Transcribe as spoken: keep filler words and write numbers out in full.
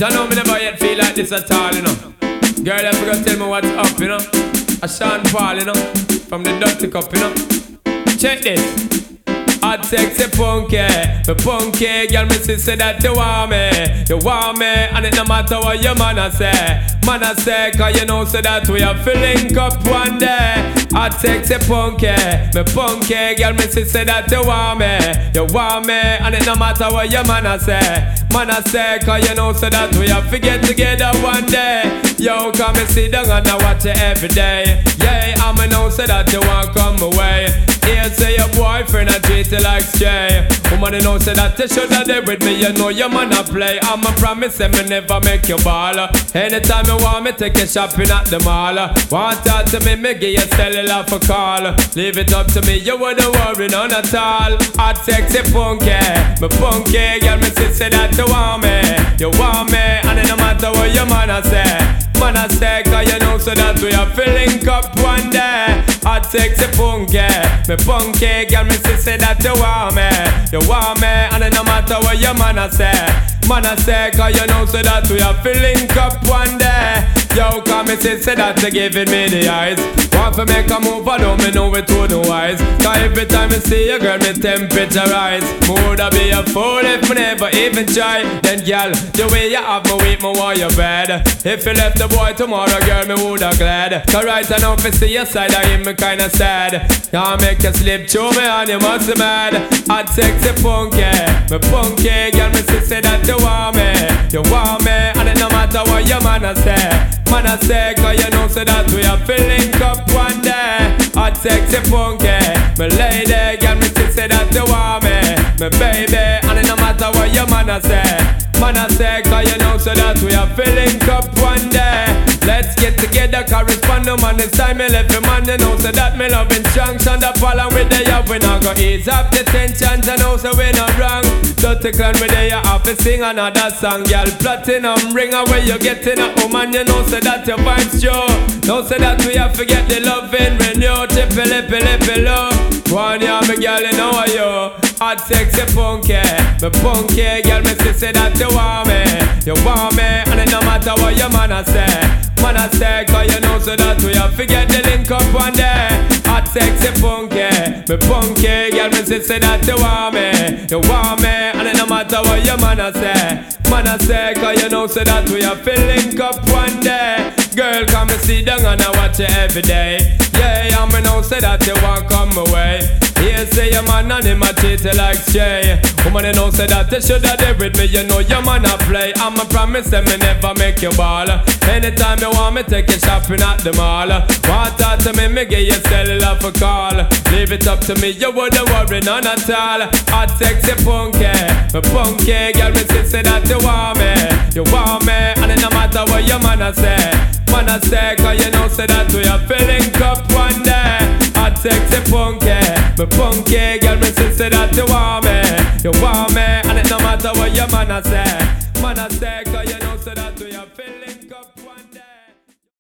Jah know me never yet feel like this at all, you know. Girl, you forgot to tell me what's up, you know. A Sean Paul, you know, from the Dirty Cup, you know. Check this. Hot sexy punky, me punky, girl me see say that you want me, you want me, and it no matter what your man a say, man a say, cause you know say that we are filling up one day. Hot sexy punky, me punky, girl me see say that you want me, you want me, and it no matter what your man a say, man a say, cause you know say that we are get together one day. Yo, come and sit down and I watch it every day. Yeah, I'ma know say that you want come away. Here say your boyfriend a treat you like stray. Woman, you know say that you shoulda there with me. You know your man a play. I'ma promise him me never make you ball. Anytime you want me, take you shopping at the mall. Want talk to me, me give you cellular for call. Leave it up to me, you wouldn't worry none at all. Hot sexy punky, me punky, girl me see say that you want me, you want me, and it no matter what your man a say. Man a say, cause you know so that we are filling up one day. Hot sexy punky, me punky, girl me see say that you want me, you want me, and it no matter what your man a say. Man a say, cause you know so that we are filling up one day. Yo, come me say, say that you giving me the eyes. Want to make a move, I know me know it to the wise. Cause every time I see you, girl, me temperature rise. Woulda be a fool if me never even try. Then, girl, the way you have me weak, me want you bad. If you left the boy tomorrow, girl, me woulda glad. Cause right now, if I see your side, I am me kinda sad. Now make you slip through me and you must be mad. Hot sexy punky, me punky, girl, me see say that you want me, you want me, and it no matter what your man a say. Man a say, cause you know so that we are filling up one day. Hot sexy punky, me lady, girl me still say that you want me, me baby, and it no matter what your man a say. Man a say, cause you know so that we are filling up one day. Let's get together, correspond no man, it's time me left the man. You know so that me loving strong, stand up all and with the up. We not go ease up the tensions, and know so we not wrong. Dirty Clan with the up and sing another song. Girl, platinum ring away you getting a woman. You know so that your vibes show. Know so that we have to get the loving when you tippy lippy lippy low. One ya me girl, you know how you hot sexy punky, me punky, girl me see say that you want me, you want me, and it no matter what your man a say. Man a say, cause you know so that we have to get the link up one day. Hot sexy punky, me punky, girl me see say that you want me, you want me, and it no matter what your man a say. Man a say, cause you know so that we have to link up one day. Girl, come and sit down and I watch you every day. Yeah, I me know say that you want come away. Here say your man and him a treat you like stray. Woman, you know say that you shoulda there with me. You know your man a play. I'ma promise them me never make you ball. Anytime you want me, take you shopping at the mall. Want talk to me, me give you cellular for call. Leave it up to me, you wouldn't worry none at all. Hot sexy punky, me punky, girl me see say that you want me, you want me, and it no matter what your man a say. Man a say, cause you know say that we are filling up one day. Hot sexy punky, me punky, girl me see say that you want me, you want me, and it no matter what your man a say. Man a say, cause you know say that we are